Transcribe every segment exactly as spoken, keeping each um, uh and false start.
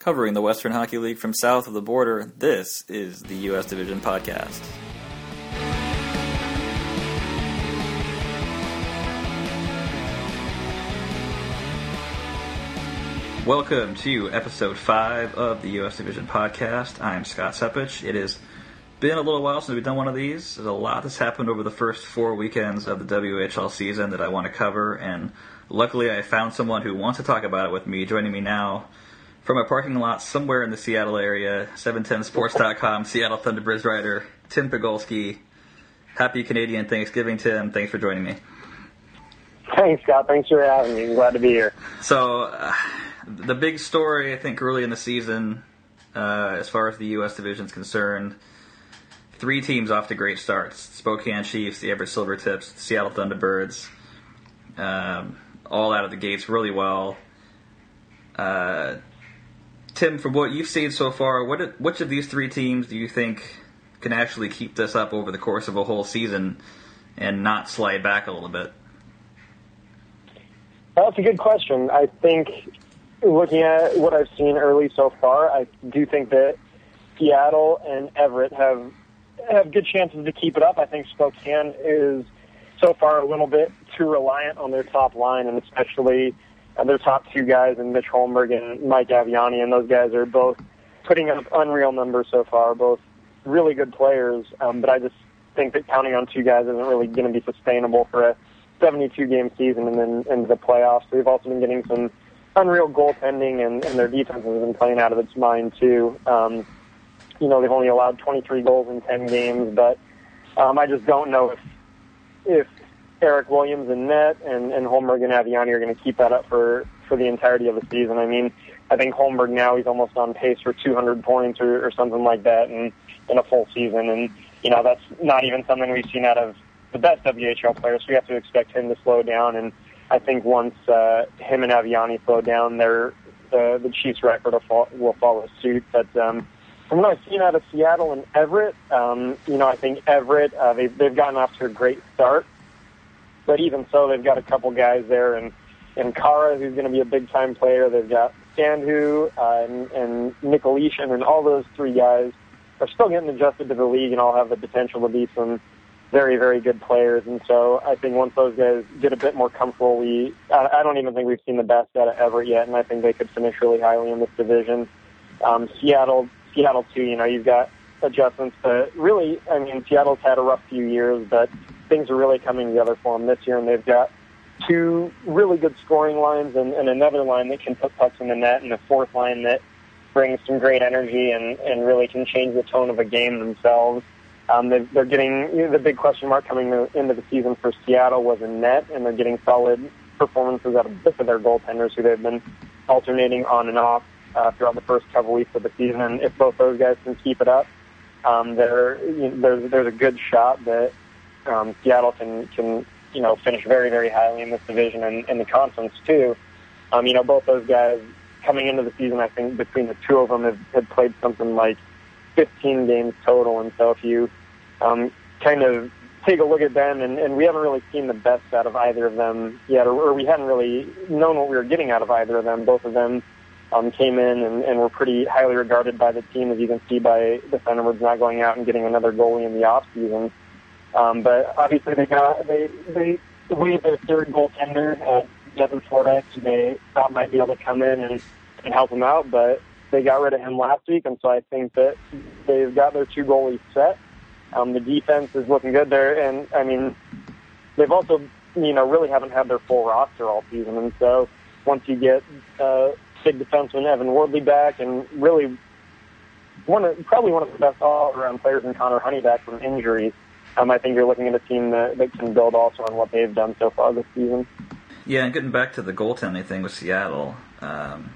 Covering the Western Hockey League from south of the border, this is the U S Division Podcast. Welcome to episode five of the U S Division Podcast. I'm Scott Sepich. It has been a little while since we've done one of these. There's a lot that's happened over the first four weekends of the W H L season that I want to cover, and luckily I found someone who wants to talk about it with me. Joining me now from a parking lot somewhere in the Seattle area, seven ten sports dot com Seattle Thunderbirds writer, Tim Pegulski. Happy Canadian Thanksgiving, Tim. Thanks for joining me. Thanks, Scott. Thanks for having me. I'm glad to be here. So, uh, the big story, I think, early in the season, uh, as far as the U S Division is concerned, three teams off to great starts. Spokane Chiefs, the Everett Silvertips, the Seattle Thunderbirds, um, all out of the gates really well. Uh, Tim, from what you've seen so far, what which of these three teams do you think can actually keep this up over the course of a whole season and not slide back a little bit? Well, that's a good question. I think, looking at what I've seen early so far, I do think that Seattle and Everett have have good chances to keep it up. I think Spokane is so far a little bit too reliant on their top line, and especially uh, their top two guys, in Mitch Holmberg and Mike Aviani, and those guys are both putting up unreal numbers so far, both really good players, um, but I just think that counting on two guys isn't really going to be sustainable for a seventy-two game season and then into the playoffs. We've also been getting some unreal goaltending, and, and their defense has been playing out of its mind too. Um, you know, they've only allowed twenty-three goals in ten games, but um, I just don't know if if Eric Williams and net and, and Holmberg and Aviani are going to keep that up for, for the entirety of the season. I mean, I think Holmberg now, he's almost on pace for two hundred points or, or something like that in, in a full season, and you know, that's not even something we've seen out of the best W H L players. So we have to expect him to slow down, and I think once uh, him and Aviani slow down, their the the Chiefs' record will, fall, will follow suit. But um, from what I've seen out of Seattle and Everett, um, you know, I think Everett uh, they've they've gotten off to a great start, but even so, they've got a couple guys there, and and Kara, who's going to be a big time player. They've got Sandhu uh, and, and Nicolishin, and all those three guys are still getting adjusted to the league, and all have the potential to be some very, very good players. And so I think once those guys get a bit more comfortable, we I, I don't even think we've seen the best out of Everett yet, and I think they could finish really highly in this division. Um, Seattle, Seattle too, you know, you've got adjustments, but really, I mean, Seattle's had a rough few years, but things are really coming together for them this year, and they've got two really good scoring lines and, and another line that can put pucks in the net, and a fourth line that brings some great energy and, and really can change the tone of a game themselves. Um, they're, they're getting, you know, the big question mark coming into the season for Seattle was in net, and they're getting solid performances out of both of their goaltenders, who they've been alternating on and off uh, throughout the first couple weeks of the season. And if both those guys can keep it up, um, there, you know, there's there's a good shot that um, Seattle can can you know finish very, very highly in this division and in the conference too. Um, you know, both those guys coming into the season, I think between the two of them have, have played something like fifteen games total, and so if you um, kind of take a look at them, and, and we haven't really seen the best out of either of them yet, or, or we hadn't really known what we were getting out of either of them. Both of them um, came in and, and were pretty highly regarded by the team, as you can see by the Thunderbirds not going out and getting another goalie in the off season. Um, but obviously they got they they waived their third goaltender, uh, Devin Fordyce, who they thought might be able to come in and, and help them out, but they got rid of him last week, and so I think that they've got their two goalies set. Um, the defense is looking good there, and I mean, they've also, you know, really haven't had their full roster all season, and so once you get uh, big defenseman Evan Wardley back, and really one of, probably one of the best all-around players in Connor Honey back from injuries, um, I think you're looking at a team that, that can build also on what they've done so far this season. Yeah, and getting back to the goaltending thing with Seattle, um,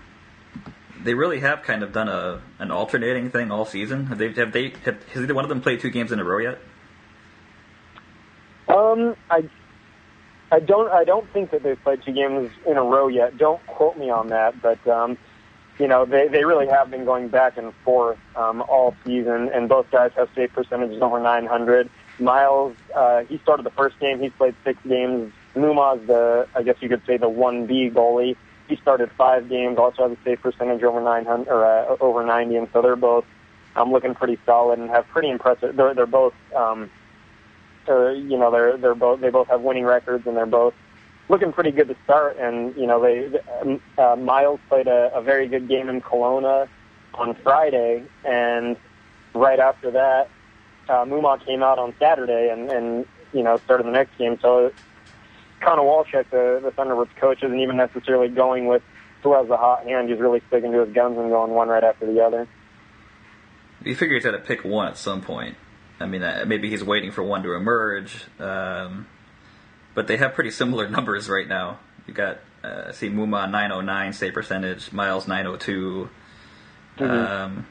they really have kind of done a an alternating thing all season. Have they? Have they? Have, has either one of them played two games in a row yet? Um, I, I don't. I don't think that they've played two games in a row yet. Don't quote me on that, but um, you know, they they really have been going back and forth um, all season, and both guys have save percentages over nine hundred. Miles, uh, he started the first game. He's played six games. Muma's the, I guess you could say, the one B goalie. He started five games, also has a save percentage over nine hundred or uh, over ninety, and so they're both um, looking pretty solid and have pretty impressive. They're they're both, um, uh, you know, they're they're both they both have winning records, and they're both looking pretty good to start. And you know, they uh, Miles played a, a very good game in Kelowna on Friday, and right after that, uh, Muma came out on Saturday and and you know started the next game. So Connor Walchuk, the, the Thunderbirds coach, isn't even necessarily going with who has the hot hand. He's really sticking to his guns and going one right after the other. You figure he's got to pick one at some point. I mean, uh, maybe he's waiting for one to emerge. Um, but they have pretty similar numbers right now. You got, uh, see, Muma nine oh nine save percentage, Miles nine oh two. Mm-hmm. Um,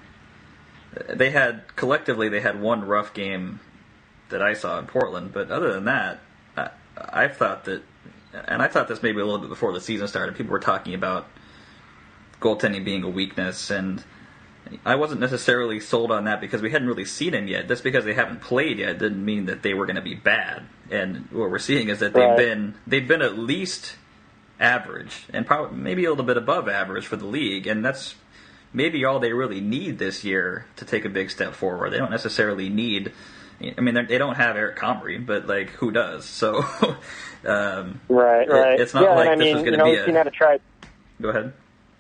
they had, collectively, they had one rough game that I saw in Portland. But other than that, I, I thought that, and I thought this maybe a little bit before the season started, people were talking about goaltending being a weakness, and I wasn't necessarily sold on that because we hadn't really seen him yet. Just because they haven't played yet didn't mean that they were going to be bad. And what we're seeing is that they've right. been they've been at least average, and probably maybe a little bit above average for the league, and that's maybe all they really need this year to take a big step forward. They don't necessarily need, I mean, they don't have Eric Comrie, but like, who does? So, um, right, right. It, it's not yeah, like I this mean, is going you to know, be we've a. seen how to try. Go ahead.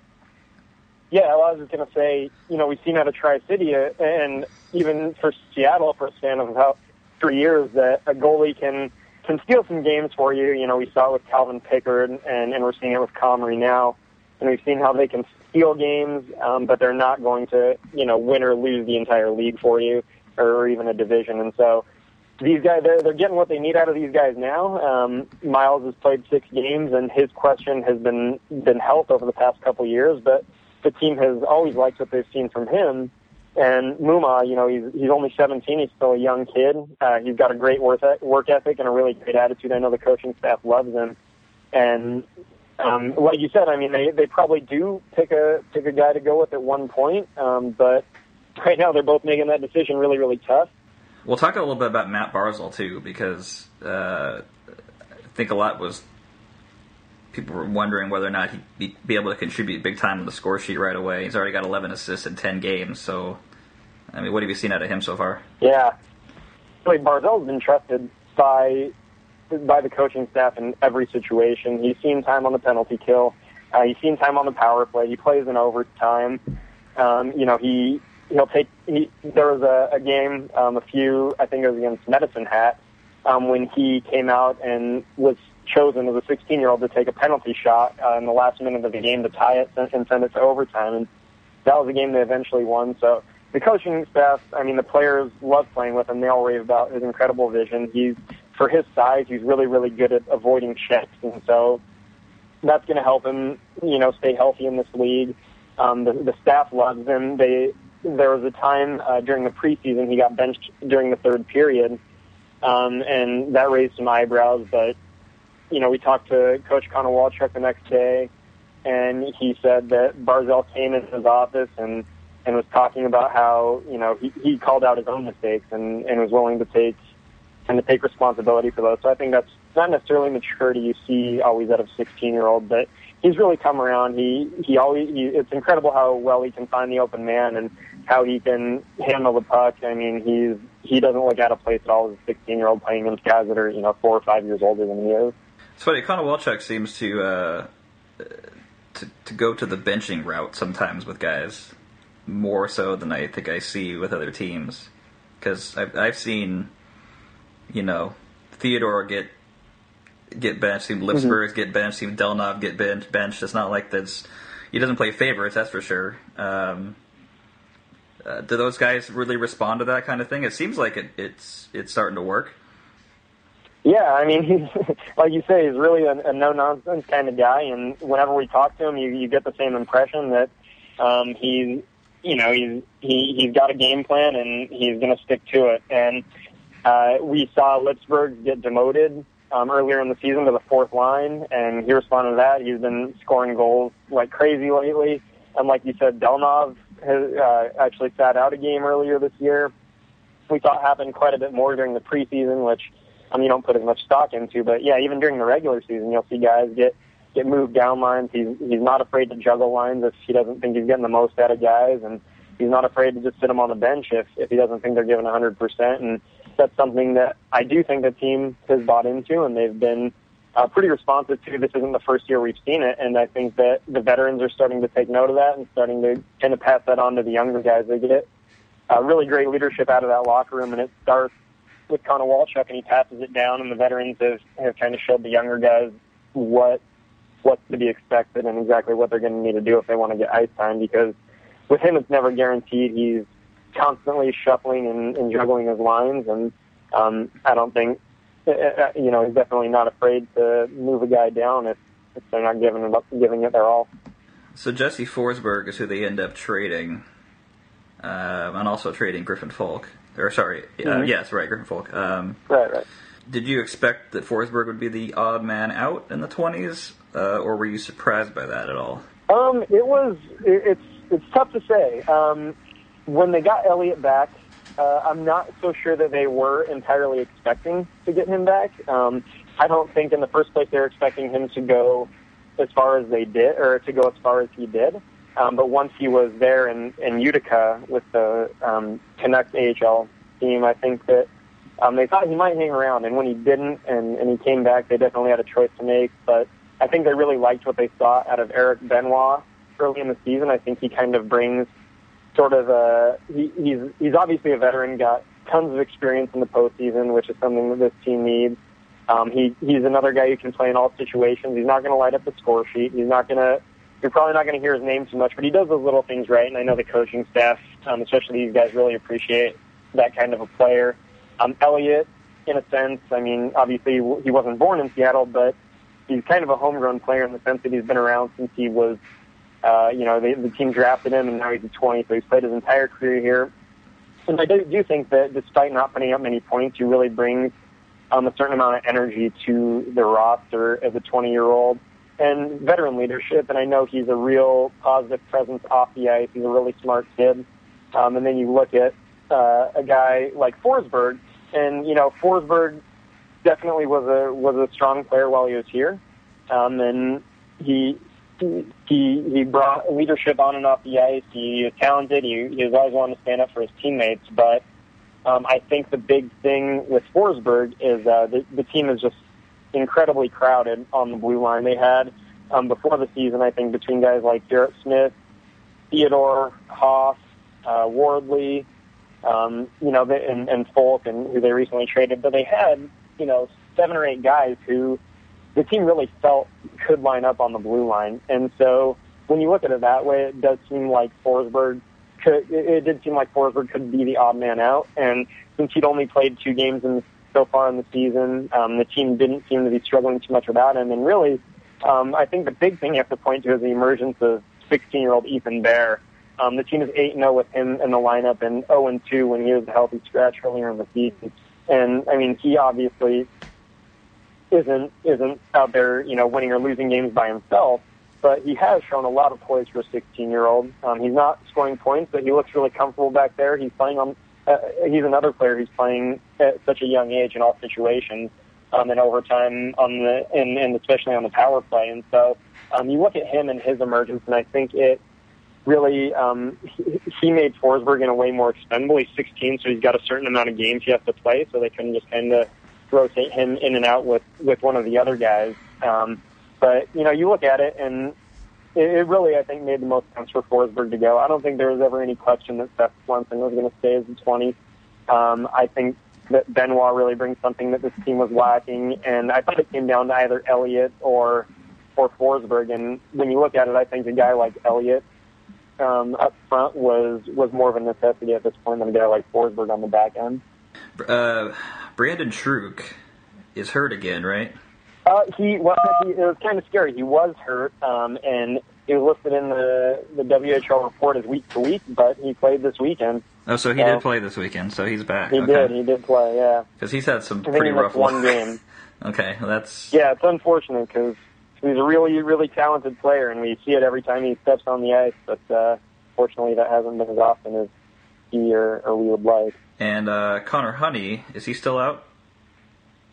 Yeah, well, I was just going to say, you know, we've seen how to Tri-City, uh, and even for Seattle, for a span of about three years, that a goalie can can steal some games for you. You know, we saw it with Calvin Pickard, and, and we're seeing it with Comrie now. And we've seen how they can steal games, um, but they're not going to, you know, win or lose the entire league for you, or even a division. And so these guys, they're, they're getting what they need out of these guys now. Um, Miles has played six games, and his question has been been health over the past couple years, but the team has always liked what they've seen from him. And Muma, you know, he's he's only seventeen. He's still a young kid. Uh, he's got a great work work ethic and a really great attitude. I know the coaching staff loves him. And um, like you said, I mean, they, they probably do pick a pick a guy to go with at one point. Um, but right now, they're both making that decision really, really tough. We'll talk a little bit about Matt Barzal too, because uh, I think a lot was. People were wondering whether or not he'd be, be able to contribute big time on the score sheet right away. He's already got eleven assists in ten games, so, I mean, what have you seen out of him so far? Yeah. Really, Barzal's been trusted by by the coaching staff in every situation. He's seen time on the penalty kill. Uh, he's seen time on the power play. He plays in overtime. Um, you know, he, he'll take, he, there was a, a game, um, a few, I think it was against Medicine Hat, um, when he came out and was chosen as a sixteen-year-old to take a penalty shot uh, in the last minute of the game to tie it and send it to overtime. And that was a game they eventually won. So the coaching staff, I mean, the players love playing with him. They all rave about his incredible vision. He's, for his size, he's really, really good at avoiding checks. And so that's going to help him, you know, stay healthy in this league. Um, the, the staff loves him. They, there was a time uh, during the preseason he got benched during the third period, um, and that raised some eyebrows, but you know, we talked to Coach Connor Walchuk the next day, and he said that Barzal came into his office and, and was talking about how, you know, he, he called out his own mistakes and, and was willing to take and to take responsibility for those. So I think that's not necessarily maturity you see always out of a sixteen-year-old, but he's really come around. He he always he, it's incredible how well he can find the open man and how he can handle the puck. I mean, he's he doesn't look out of place at all as a sixteen-year-old playing against guys that are, you know, four or five years older than he is. It's funny, Connor Walchuk seems to, uh, to to go to the benching route sometimes with guys, more so than I think I see with other teams. Because I've, I've seen, you know, Theodore get get benched, seen Lipsburg mm-hmm. get benched, seen Delnov get bench, benched. It's not like that's, he doesn't play favorites, that's for sure. Um, uh, do those guys really respond to that kind of thing? It seems like it, it's it's starting to work. Yeah, I mean, he's, like you say, he's really a, a no-nonsense kind of guy, and whenever we talk to him, you, you get the same impression that um, he's, you know, he's he, he's got a game plan, and he's going to stick to it. And uh, we saw Lipsburg get demoted um, earlier in the season to the fourth line, and he responded to that. He's been scoring goals like crazy lately. And like you said, Delnov has uh, actually sat out a game earlier this year. We saw it happen quite a bit more during the preseason, which I mean, you don't put as much stock into, but yeah, even during the regular season, you'll see guys get get moved down lines. He's he's not afraid to juggle lines if he doesn't think he's getting the most out of guys, and he's not afraid to just sit them on the bench if, if he doesn't think they're giving one hundred percent. And that's something that I do think the team has bought into, and they've been uh, pretty responsive to. This isn't the first year we've seen it, and I think that the veterans are starting to take note of that and starting to kind of pass that on to the younger guys. They get uh, really great leadership out of that locker room, and it starts with Connor Walchuk, and he passes it down, and the veterans have, have kind of showed the younger guys what what's to be expected and exactly what they're going to need to do if they want to get ice time, because with him it's never guaranteed. He's constantly shuffling and, and juggling his lines, and um, I don't think, uh, you know, he's definitely not afraid to move a guy down if, if they're not giving it, up, giving it their all. So Jesse Forsberg is who they end up trading, um, and also trading Griffin Folk. Or sorry, uh, mm-hmm. yes, right, Griffin Folk. Um, right, right. Did you expect that Forsberg would be the odd man out in the twenties, uh, or were you surprised by that at all? Um, it was. It, it's it's tough to say. Um, when they got Elliott back, uh, I'm not so sure that they were entirely expecting to get him back. Um, I don't think in the first place they were expecting him to go as far as they did, or to go as far as he did. Um, but once he was there in, in Utica with the um, Canucks A H L team, I think that um, they thought he might hang around. And when he didn't, and, and he came back, they definitely had a choice to make. But I think they really liked what they saw out of Eric Benoit early in the season. I think he kind of brings sort of a he, he's he's obviously a veteran, got tons of experience in the postseason, which is something that this team needs. Um, he he's another guy who can play in all situations. He's not going to light up the score sheet. He's not going to. You're probably not going to hear his name too much, but he does those little things right. And I know the coaching staff, um, especially these guys, really appreciate that kind of a player. Um, Elliott, in a sense, I mean, obviously he wasn't born in Seattle, but he's kind of a homegrown player in the sense that he's been around since he was, uh, you know, they, the team drafted him, and now he's a twenty, so he's played his entire career here. And I do, do think that despite not putting up many points, he really brings um, a certain amount of energy to the roster as a twenty-year-old. And veteran leadership, and I know he's a real positive presence off the ice. He's a really smart kid. Um, and then you look at uh, a guy like Forsberg, and you know Forsberg definitely was a was a strong player while he was here, um, and he he he brought leadership on and off the ice. He was talented. He, he was always wanting to stand up for his teammates. But um, I think the big thing with Forsberg is uh, the, the team is just incredibly crowded on the blue line. They had, um, before the season, I think, between guys like Garrett Smith, Theodore, Hoff, uh, Wardley, um, you know, they, and, and Folk, and who they recently traded, but they had, you know, seven or eight guys who the team really felt could line up on the blue line. And so when you look at it that way, it does seem like Forsberg could, it, it did seem like Forsberg could be the odd man out. And since he'd only played two games in so far in the season, um, the team didn't seem to be struggling too much without him. And really, um, I think the big thing you have to point to is the emergence of sixteen-year-old Ethan Bear. Um, the team is eight and oh with him in the lineup, and oh and two when he was a healthy scratch earlier in the season. And, I mean, he obviously isn't isn't out there, you know, winning or losing games by himself, but he has shown a lot of poise for a sixteen-year-old. Um, he's not scoring points, but he looks really comfortable back there. He's playing on Uh, he's another player who's playing at such a young age in all situations, um, and overtime on the and, and especially on the power play. And so um, you look at him and his emergence, and I think it really um, he, he made Forsberg in a way more expendable. He's sixteen, so he's got a certain amount of games he has to play, so they couldn't just kind of rotate him in and out with, with one of the other guys. Um, but, you know, you look at it, and it, it really, I think, made the most sense for Forsberg to go. I don't think there was ever any question that Seth Swenson was going to stay as a twenty. Um, I think that Benoit really brings something that this team was lacking, and I thought it came down to either Elliott or or Forsberg. And when you look at it, I think a guy like Elliott um, up front was, was more of a necessity at this point than a guy like Forsberg on the back end. Uh, Brandon Truk is hurt again, right? Uh, he, well, he, it was kind of scary. He was hurt, um, and it was listed in the, the W H L report as week to week, but he played this weekend. Oh, so he so, did play this weekend, so he's back. He okay. did, he did play, yeah. Because he's had some I pretty think rough one game. Okay, well, that's... Yeah, it's unfortunate because he's a really, really talented player, and we see it every time he steps on the ice, but uh, fortunately that hasn't been as often as he or, or we would like. And uh, Connor Honey, is he still out?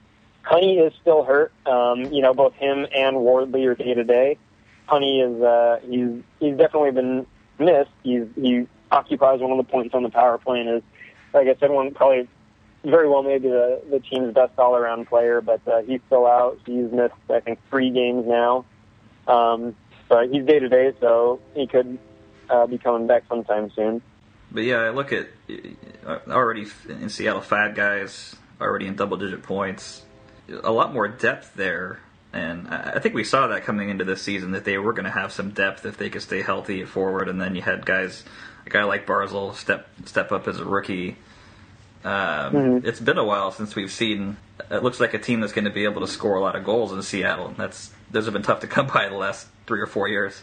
Honey is still hurt. Um, you know, both him and Wardley are day to day. Honey is uh, he's he's definitely been missed. He's he occupies one of the points on the power play and is, like I said, one probably very well maybe the the team's best all around player. But uh, he's still out. He's missed I think three games now. Um, but he's day to day, so he could uh, be coming back sometime soon. But yeah, I look at already in Seattle, five guys already in double digit points. A lot more depth there, and I think we saw that coming into this season that they were going to have some depth if they could stay healthy at forward. And then you had guys, a guy like Barzal step step up as a rookie. Um, mm-hmm. It's been a while since we've seen. It looks like a team that's going to be able to score a lot of goals in Seattle. That's those have been tough to come by the last three or four years.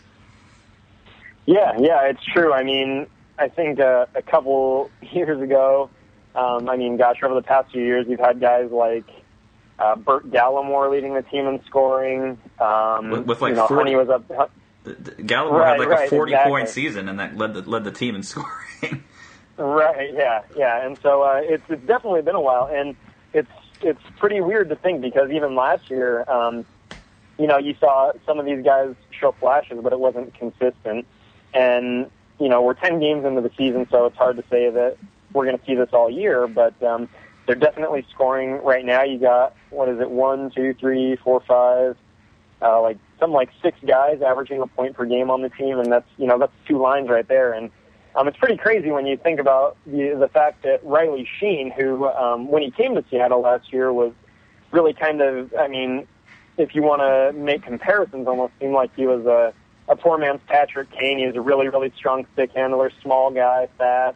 Yeah, yeah, it's true. I mean, I think uh, a couple years ago, um, I mean, gosh, over the past few years, you've had guys like. Uh, Bert Gallimore leading the team in scoring. Um, with, with like you know, forty, Honey was up. Gallimore right, had like right, a forty exactly. point season, and that led the led the team in scoring. Right. Yeah. Yeah. And so uh, it's it's definitely been a while, and it's it's pretty weird to think because even last year, um, you know, you saw some of these guys show flashes, but it wasn't consistent. And you know, we're ten games into the season, so it's hard to say that we're going to see this all year, but. Um, They're definitely scoring right now. You got, what is it, one, two, three, four, five, uh, like some like six guys averaging a point per game on the team, and that's, you know, that's two lines right there. And um, it's pretty crazy when you think about the, the fact that Riley Sheen, who, um, when he came to Seattle last year, was really kind of, I mean, if you want to make comparisons, almost seemed like he was a, a poor man's Patrick Kane. He was a really, really strong stick handler, small guy, fast.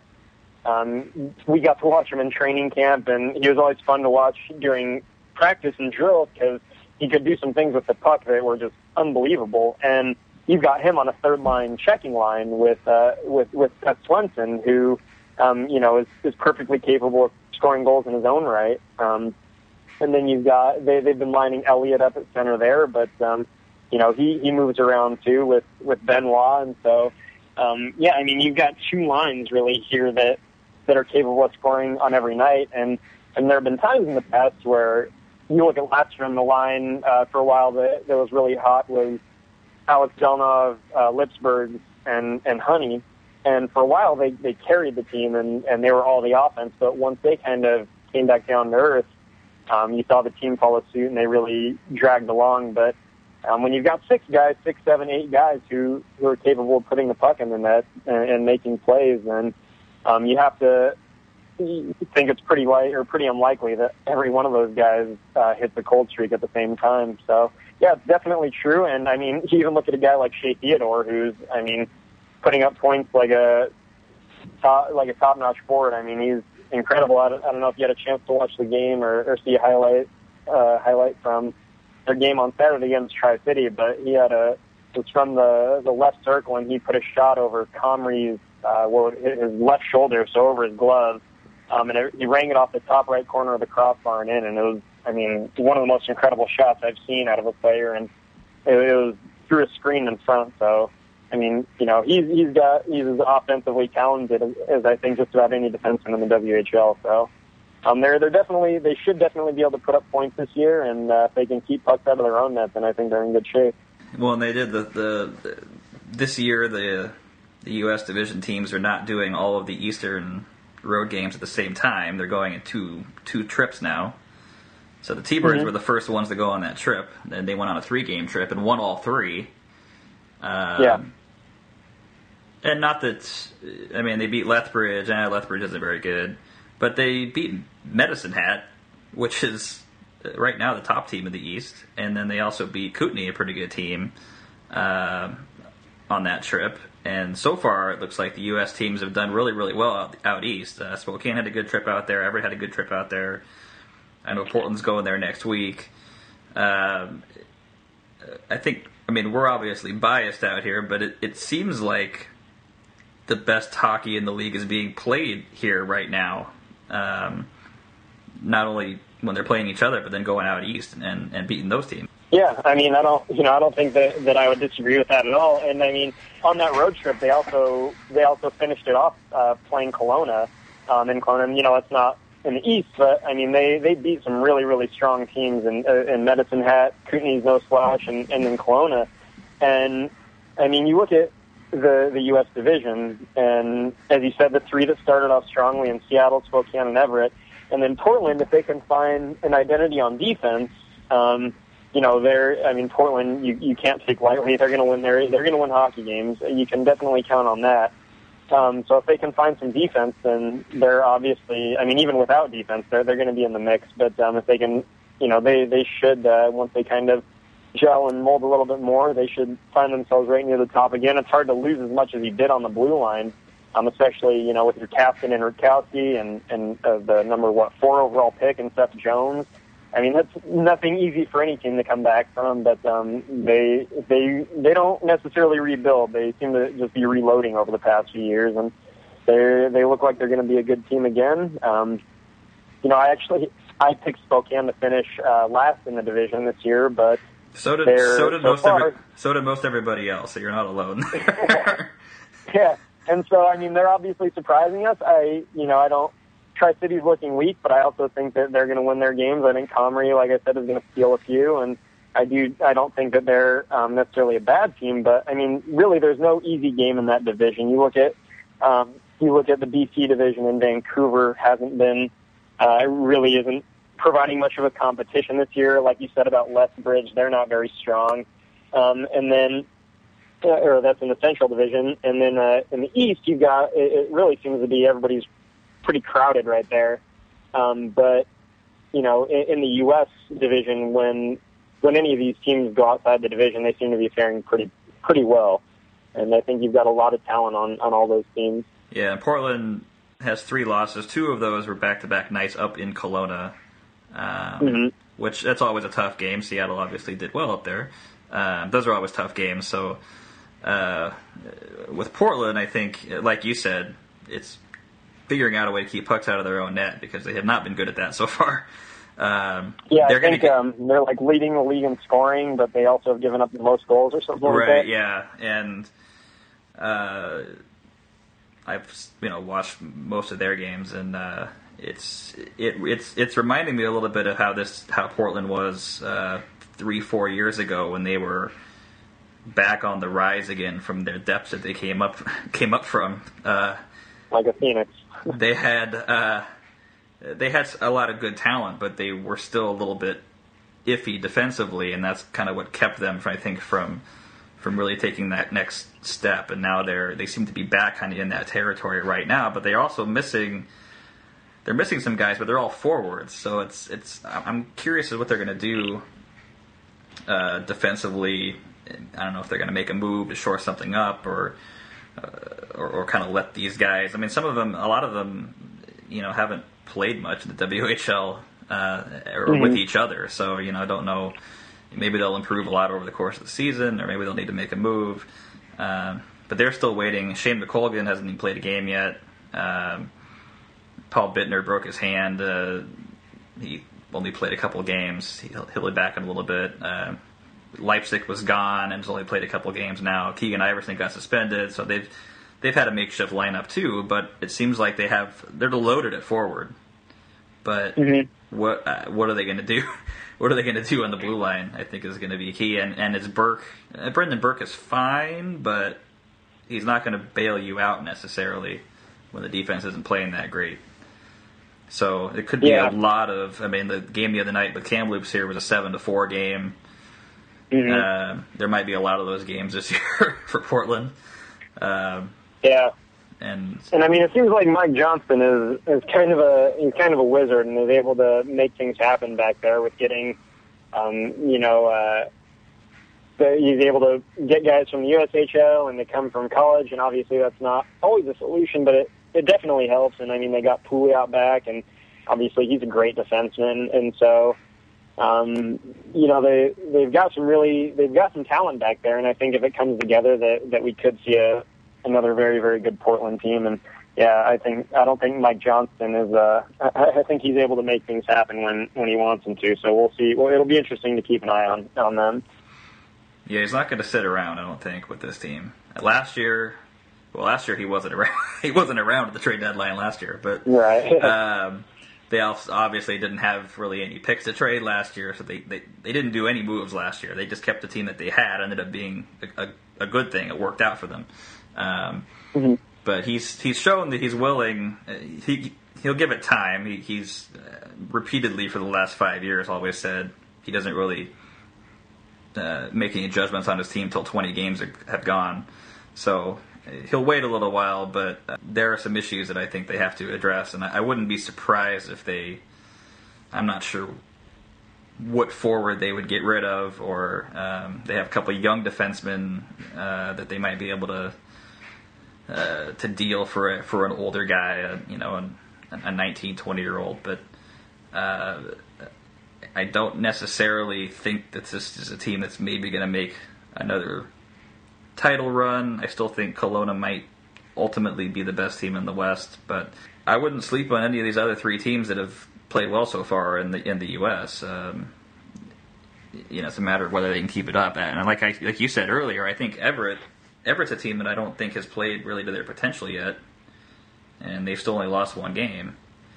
Um, we got to watch him in training camp, and he was always fun to watch during practice and drills because he could do some things with the puck that were just unbelievable. And you've got him on a third-line checking line with uh, with with Seth Swenson, who um, you know is, is perfectly capable of scoring goals in his own right. Um, and then you've got they they've been lining Elliott up at center there, but um, you know he he moves around too with with Benoit, and so um, yeah, I mean you've got two lines really here that. that are capable of scoring on every night. And, and there have been times in the past where you look at last year on the line uh, for a while that, that was really hot was Alex Delnov, uh, Lipsburg, and, and Honey. And for a while they, they carried the team and, and they were all the offense. But once they kind of came back down to earth, um, you saw the team follow suit and they really dragged along. But um, when you've got six guys, six, seven, eight guys who, who are capable of putting the puck in the net and, and making plays, then Um, you have to think it's pretty light or pretty unlikely that every one of those guys uh, hits a cold streak at the same time. So, yeah, it's definitely true. And, I mean, you even look at a guy like Shea Theodore, who's, I mean, putting up points like a top, like a top-notch forward. I mean, he's incredible. I don't, I don't know if you had a chance to watch the game or, or see a highlight uh, highlight from their game on Saturday against Tri-City, but he had a it was from the, the left circle, and he put a shot over Comrie's Uh, well, his left shoulder, so over his glove, um, and it, he rang it off the top right corner of the crossbar and in, and it was, I mean, one of the most incredible shots I've seen out of a player, and it, it was through a screen in front, so, I mean, you know, he's, he's got, he's as offensively talented as, as I think just about any defenseman in the W H L, so, um, they're, they're definitely, they should definitely be able to put up points this year, and uh, if they can keep pucks out of their own net, then I think they're in good shape. Well, and they did the, the, the this year, the, The U S division teams are not doing all of the Eastern road games at the same time. They're going in two two trips now. So the T-Birds mm-hmm. were the first ones to go on that trip, and they went on a three-game trip and won all three. Um, yeah. And not that, I mean, they beat Lethbridge. Eh, Lethbridge isn't very good. But they beat Medicine Hat, which is right now the top team in the East. And then they also beat Kootenay, a pretty good team, uh, on that trip. And so far, it looks like the U S teams have done really, really well out, out east. Uh, Spokane had a good trip out there. Everett had a good trip out there. I know Portland's going there next week. Um, I think, I mean, we're obviously biased out here, but it, it seems like the best hockey in the league is being played here right now. Um, not only when they're playing each other, but then going out east and, and beating those teams. Yeah, I mean, I don't, you know, I don't think that, that I would disagree with that at all. And I mean, on that road trip, they also they also finished it off uh, playing Kelowna um, in Kelowna. And, you know, it's not in the East, but I mean they, they beat some really really strong teams in uh, in Medicine Hat, Kootenai's No Splash, and and then Kelowna. And I mean you look at the the U S division, and as you said, the three that started off strongly in Seattle, Spokane, and Everett, and then Portland, if they can find an identity on defense. Um, You know, they're. I mean, Portland. You, you can't take lightly. They're going to win. Their, they're going to win hockey games. You can definitely count on that. Um, so if they can find some defense, then they're obviously. I mean, even without defense, they're they're going to be in the mix. But um, if they can, you know, they they should uh, once they kind of gel and mold a little bit more, they should find themselves right near the top again. It's hard to lose as much as you did on the blue line, um, especially you know with your captain in Rutkowski and and uh, the number what four overall pick and Seth Jones. I mean, that's nothing easy for any team to come back from, but um, they they they don't necessarily rebuild. They seem to just be reloading over the past few years, and they they look like they're going to be a good team again. Um, you know, I actually I picked Spokane to finish uh, last in the division this year, but so did so did so most far, every, so did most everybody else. So you're not alone there. Yeah, and so I mean, they're obviously surprising us. I you know I don't. Tri-City's looking weak, but I also think that they're going to win their games. I think Comrie, like I said, is going to steal a few, and I do. I don't think that they're um, necessarily a bad team, but I mean, really, there's no easy game in that division. You look at um, you look at the B C division, and Vancouver hasn't been uh, really isn't providing much of a competition this year. Like you said about Lethbridge, they're not very strong, um, and then. Uh, or that's in the Central Division, and then uh, in the East, you've got. It, it really seems to be everybody's pretty crowded right there. Um, but, you know, in, in the U S division, when when any of these teams go outside the division, they seem to be faring pretty pretty well. And I think you've got a lot of talent on, on all those teams. Yeah, and Portland has three losses. Two of those were back-to-back nights up in Kelowna, um, mm-hmm. which that's always a tough game. Seattle obviously did well up there. Um, those are always tough games. So uh, with Portland, I think, like you said, it's figuring out a way to keep pucks out of their own net because they have not been good at that so far. Um, yeah, they're I think get, um, they're like leading the league in scoring, but they also have given up the most goals or something right, like that. Right, yeah, and uh, I've you know watched most of their games, and uh, it's it it's it's reminding me a little bit of how this how Portland was uh, three four years ago when they were back on the rise again from their depths that they came up came up from. Uh, like a phoenix. They had uh, they had a lot of good talent, but they were still a little bit iffy defensively, and that's kind of what kept them, I think, from from really taking that next step. And now they're they seem to be back kind of in that territory right now, but they're also missing they're missing some guys, but they're all forwards. So it's it's I'm curious as what they're going to do uh, defensively. I don't know if they're going to make a move to shore something up or. Uh, or, or kind of let these guys. I mean, some of them, a lot of them, you know, haven't played much in the W H L uh, or mm-hmm. with each other. So, you know, I don't know. Maybe they'll improve a lot over the course of the season, or maybe they'll need to make a move. Um, but they're still waiting. Shane McColgan hasn't even played a game yet. Um, Paul Bittner broke his hand. Uh, he only played a couple games. He'll, he'll be back in a little bit. Uh, Leipzig was gone and has only played a couple games now. Keegan Iverson got suspended, so they've they've had a makeshift lineup too. But it seems like they have they're loaded at forward. But mm-hmm. what uh, what are they going to do? What are they going to do on the blue line? I think is going to be key. And and it's Burke. Uh, Brendan Burke is fine, but he's not going to bail you out necessarily when the defense isn't playing that great. So it could be yeah. a lot of. I mean, the game the other night with Kamloops here was a seven to four game. Mm-hmm. Uh, there might be a lot of those games this year for Portland. Um, yeah, and and I mean, it seems like Mike Johnston is is kind of a he's kind of a wizard and is able to make things happen back there with getting, um, you know, uh, the, he's able to get guys from the U S H L and they come from college, and obviously that's not always a solution, but it it definitely helps. And I mean, they got Pooley out back, and obviously he's a great defenseman, and so. Um, you know, they, they've got some really, they've got some talent back there, and I think if it comes together that, that we could see a, another very, very good Portland team. And yeah, I think, I don't think Mike Johnston is, uh, I, I think he's able to make things happen when, when he wants them to. So we'll see. Well, it'll be interesting to keep an eye on, on them. Yeah, he's not going to sit around, I don't think, with this team. Last year, well, last year he wasn't around, he wasn't around at the trade deadline last year, but, right. um, they also obviously didn't have really any picks to trade last year, so they, they, they didn't do any moves last year. They just kept the team that they had. Ended up being a, a, a good thing. It worked out for them. Um, mm-hmm. But he's he's shown that he's willing. Uh, he he'll give it time. He, he's uh, repeatedly for the last five years always said he doesn't really uh, make any judgments on his team till twenty games have gone. So he'll wait a little while, but uh, there are some issues that I think they have to address, and I, I wouldn't be surprised if they. I'm not sure what forward they would get rid of, or um, they have a couple of young defensemen uh, that they might be able to. Uh, to deal for a, for an older guy, uh, you know, an, a nineteen, twenty year old, but uh, I don't necessarily think that this is a team that's maybe going to make another title run. I still think Kelowna might ultimately be the best team in the West, but I wouldn't sleep on any of these other three teams that have played well so far in the in the U S. Um, you know, it's a matter of whether they can keep it up. And like I like you said earlier, I think Everett. Everett's a team that I don't think has played really to their potential yet, and they've still only lost one game.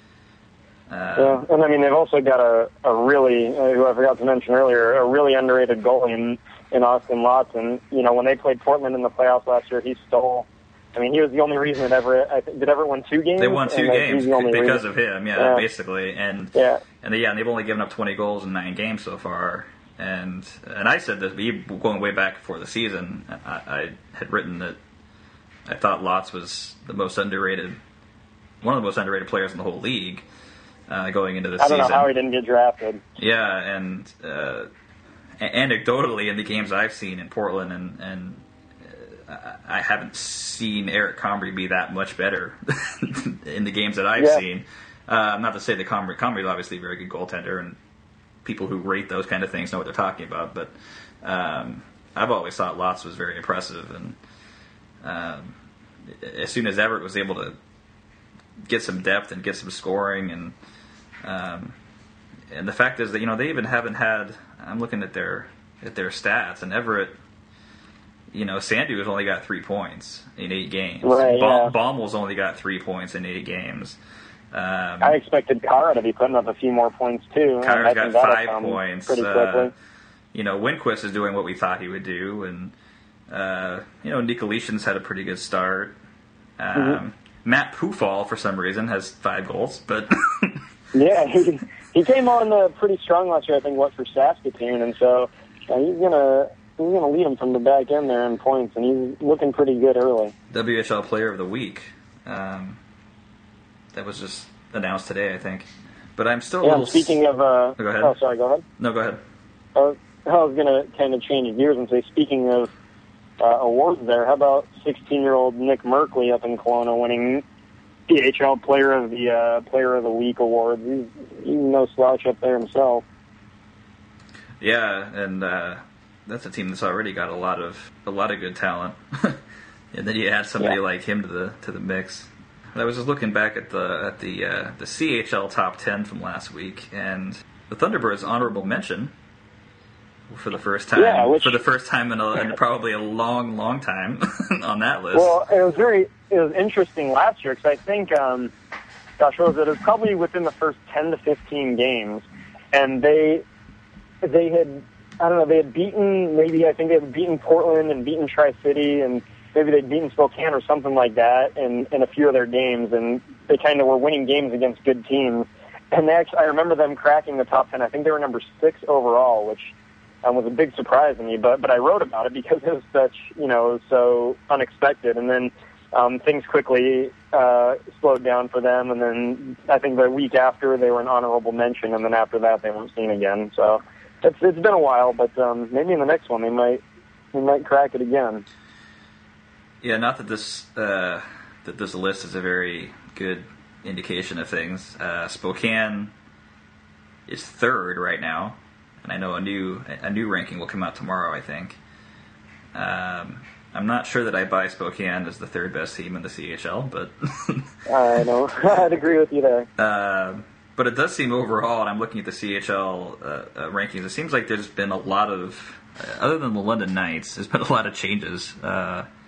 Uh, yeah, and I mean they've also got a, a really, uh, who I forgot to mention earlier, a really underrated goalie in, in Austin Lotson. You know, when they played Portland in the playoffs last year, he stole. I mean, he was the only reason that Everett I think, did Everett win two games. They won two games the because reason. of him, yeah, yeah, basically, and yeah, and they, yeah, and they've only given up twenty goals in nine games so far. And and I said this, going way back before the season, I, I had written that I thought Lotz was the most underrated, one of the most underrated players in the whole league uh, going into the season. season. I don't know how he didn't get drafted. Yeah, and uh, anecdotally in the games I've seen in Portland, and, and uh, I haven't seen Eric Comrie be that much better in the games that I've yeah. seen. Uh, not to say that Comrie, Comrie is obviously a very good goaltender, and people who rate those kind of things know what they're talking about, but um, I've always thought Lotz was very impressive, and um, as soon as Everett was able to get some depth and get some scoring, and um, and the fact is that you know they even haven't had. I'm looking at their at their stats, and Everett, you know, Sandu has only got three points in eight games. Right, Baum, yeah. Baumel's only got three points in eight games. Um, I expected Kara to be putting up a few more points too. Kara's got five points. Pretty quickly. Uh, you know, Winquist is doing what we thought he would do, and uh, you know, Nikolitin's had a pretty good start. Um, mm-hmm. Matt Pufall, for some reason, has five goals, but yeah, he, he came on uh, pretty strong last year. I think what for Saskatoon, and so uh, he's gonna he's gonna lead him from the back end there in points, and he's looking pretty good early. W H L Player of the Week. Um, That was just announced today, I think. But I'm still yeah, a little... Speaking of... Uh, oh, go ahead. Oh, sorry, go ahead. No, go ahead. Uh, I was going to kind of change gears and say, speaking of uh, awards there, how about sixteen-year-old Nick Merkley up in Kelowna winning D H L Player of the uh, Player of the Week award? He's, he's no slouch up there himself. Yeah, and uh, that's a team that's already got a lot of a lot of good talent. And then you add somebody yeah. like him to the to the mix. I was just looking back at the at the uh, the C H L top ten from last week, and the Thunderbirds honorable mention for the first time yeah, which, for the first time in, a, in probably a long, long time on that list. Well, it was very it was interesting last year because I think, um, gosh, what was it? It was probably within the first ten to fifteen games, and they they had I don't know they had beaten maybe I think they had beaten Portland and beaten Tri-City and. Maybe they'd beaten Spokane or something like that in, in a few of their games, and they kind of were winning games against good teams. And they actually, I remember them cracking the top ten. I think they were number six overall, which um, was a big surprise to me. But but I wrote about it because it was such, you know, it was so unexpected. And then um, things quickly uh, slowed down for them. And then I think the week after they were an honorable mention, and then after that they weren't seen again. So it's it's been a while, but um, maybe in the next one they might they might crack it again. Yeah, not that this uh, that this list is a very good indication of things. Uh, Spokane is third right now, and I know a new a new ranking will come out tomorrow, I think. Um, I'm not sure that I buy Spokane as the third best team in the C H L, but I know I'd agree with you there. Uh, but it does seem overall, and I'm looking at the C H L uh, uh, rankings. It seems like there's been a lot of, uh, other than the London Knights, there's been a lot of changes. Uh,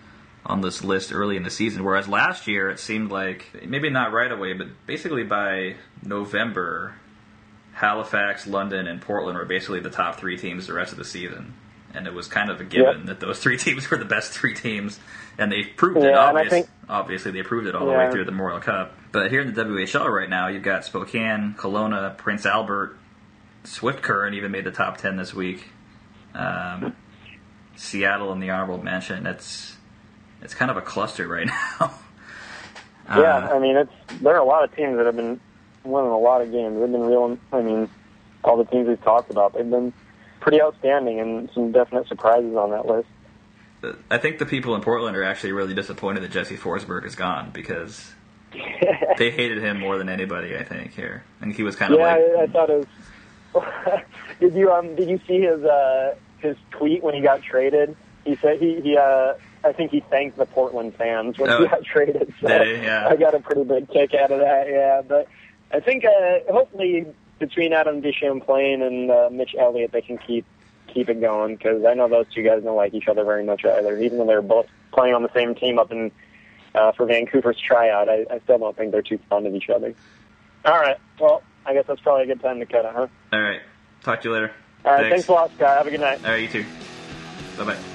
on this list early in the season, whereas last year it seemed like, maybe not right away, but basically by November, Halifax, London, and Portland were basically the top three teams the rest of the season. And it was kind of a given yep. that those three teams were the best three teams, and they proved yeah, it. Obvious, think, obviously, they proved it all yeah. the way through the Memorial Cup. But here in the W H L right now, you've got Spokane, Kelowna, Prince Albert, Swift Current even made the top ten this week. Um, Seattle in the honorable mention. It's it's kind of a cluster right now. uh, yeah, I mean, it's there are a lot of teams that have been winning a lot of games. They've been real. I mean, all the teams we've talked about, they've been pretty outstanding, and some definite surprises on that list. I think the people in Portland are actually really disappointed that Jesse Forsberg is gone, because they hated him more than anybody, I think, here. And he was kind of yeah, like... Yeah, I, I thought it was... did you um did you see his uh, his tweet when he got traded? He said he, he uh I think he thanked the Portland fans when oh, he got traded. So did he? Yeah. I got a pretty big kick out of that, yeah. But I think uh, hopefully between Adam DeChamplain and uh, Mitch Elliott, they can keep keep it going, because I know those two guys don't like each other very much either. Even though they're both playing on the same team up in uh, for Vancouver's tryout, I, I still don't think they're too fond of each other. All right, well, I guess that's probably a good time to cut it, huh? All right, talk to you later. All right, thanks, thanks a lot, Scott. Have a good night. All right, you too. Bye-bye.